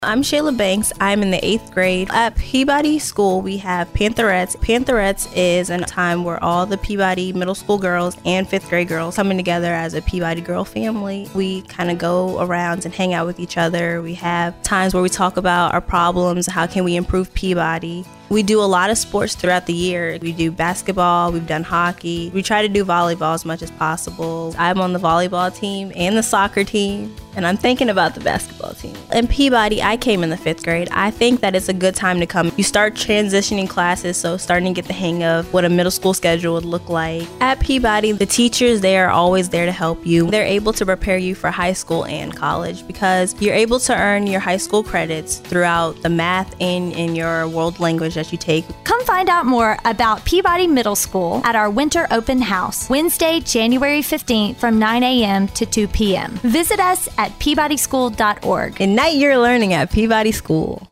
I'm Shayla Banks. I'm in the 8th grade. At Peabody School, we have Pantherettes. Pantherettes is a time where all the Peabody middle school girls and 5th grade girls coming together as a Peabody girl family. We kind of go around and hang out with each other. We have times where we talk about our problems, how can we improve Peabody. We do a lot of sports throughout the year. We do basketball, we've done hockey. We try to do volleyball as much as possible. I'm on the volleyball team and the soccer team, and I'm thinking about the basketball team. In Peabody, I came in the 5th grade. I think that it's a good time to come. You start transitioning classes, so starting to get the hang of what a middle school schedule would look like. At Peabody, the teachers there are always there to help you. They're able to prepare you for high school and college because you're able to earn your high school credits throughout the math and in your world language that you take. Come find out more about Peabody Middle School at our winter open house, Wednesday, January 15th from 9 a.m. to 2 p.m. Visit us at peabodyschool.org. Ignite your learning at Peabody School.